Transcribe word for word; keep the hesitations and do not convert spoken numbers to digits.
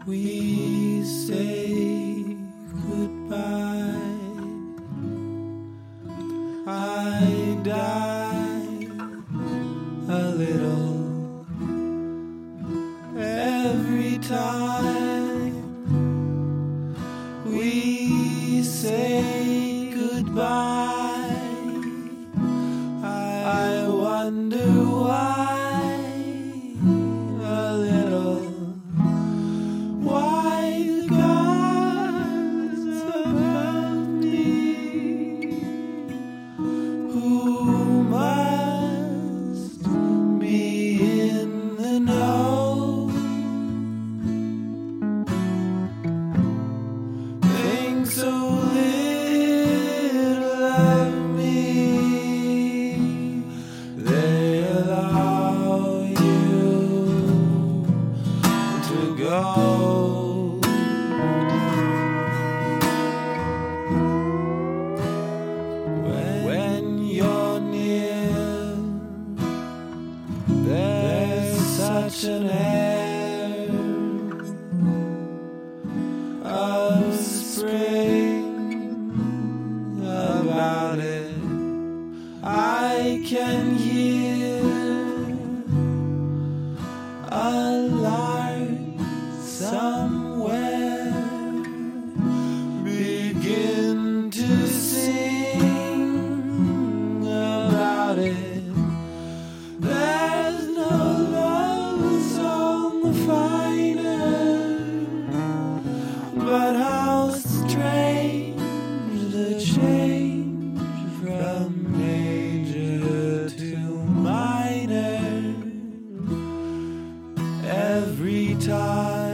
we say goodbye. I die a little every time we say goodbye. I wonder why a little. Why the gods above me, who must be in the know, think so little of me, they allow you to go. When you're near, there's such an air of spring about it. I can hear a lark somewhere begin to sing about it. There's no love song finer, but how strange the change from major to minor every time.